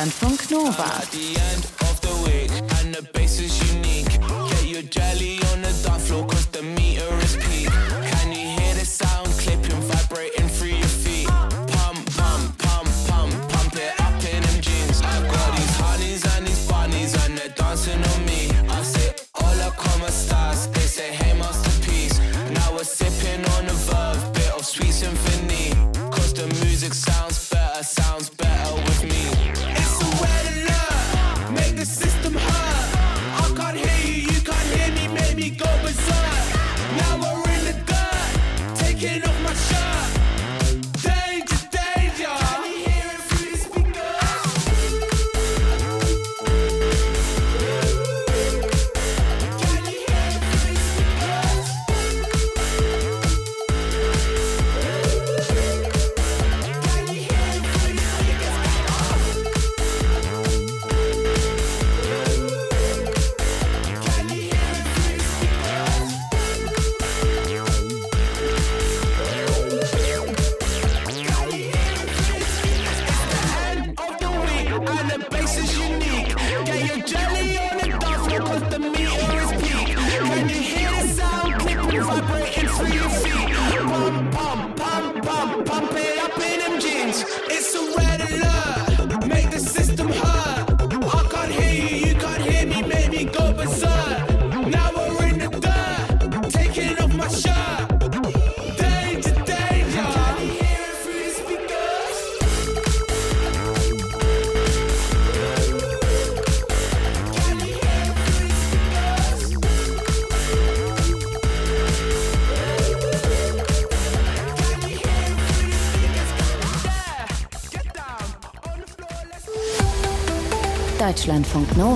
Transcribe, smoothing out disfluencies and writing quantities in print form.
Deutschlandfunk Nova. At the end of the week, and the bass is unique. Get your jelly on the dance floor, cause the meter is peak. Can you hear the sound clipping, vibrating through your feet? Pump, pump, pump, pump, pump it up in them jeans. I've got these honeys and these bunnies, and they're dancing on me. I say, hola, como estas? They say, hey, masterpiece. Now we're sipping on a verve, bit of sweet symphony. Cause the music sounds better with me. It's a red alert, make the system hurt. I can't hear you, you can't hear me, make me go berserk. Now we're in the dirt, taking off my shirt. Danger, danger. Can you hear it through the speakers? Can you hear it through the speakers? Can you hear it through the it's a red alert, make the system hurt. I can't hear you, you can't hear me, make me go berserk. Now we're in the dirt, taking off my shirt. Danger, danger. Can you hear it through the speakers? Can you hear it through the speakers? Can you hear it through the speakers? Yeah, get down on the floor, let's Deutschlandfunk Nova.